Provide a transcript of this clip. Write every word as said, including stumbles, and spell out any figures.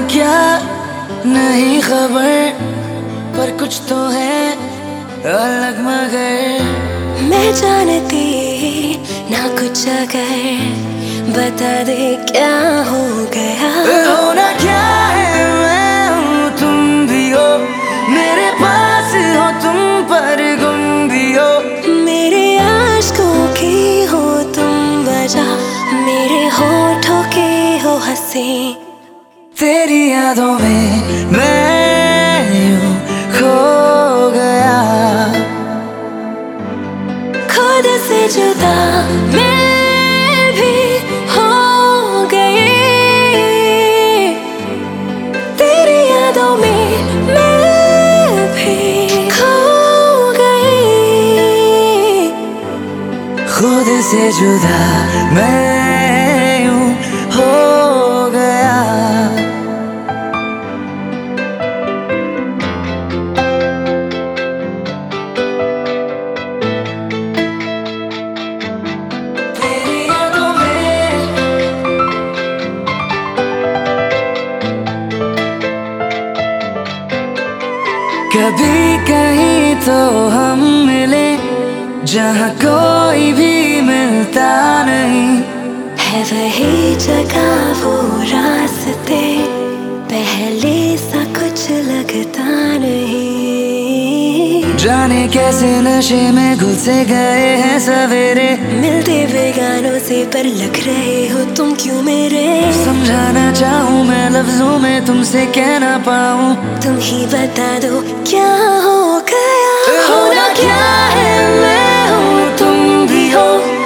क्या नहीं खबर, पर कुछ तो है अलग मगर मैं जानती ना कुछ अगर बता दे क्या हो गया। होना क्या है, मैं हूँ तुम भी हो, मेरे पास हो तुम पर गुम भी हो। मेरे आशिकों की हो तुम वजह, मेरे होठों के हो हंसी। तेरी यादों में मैं यूं खो गया, खुद से जुदा मैं भी हो गई। तेरी यादों में मैं भी खो गई। खुद से जुदा मैं यूं हो गया। कभी कहीं तो हम मिले जहाँ कोई भी मिलता नहीं, है वही जगह वो रास्ते, पहले सा कुछ लगता नहीं। जाने कैसे नशे में घुल से गए हैं सवेरे, मिलते बेगानों से पर लग रहे हो तुम क्यों मेरे। समझाना चाहूँ मैं लफ्जों में तुमसे कह ना पाऊँ, तुम ही बता दो क्या हो गया। होना क्या है, मैं हूँ तुम भी हो,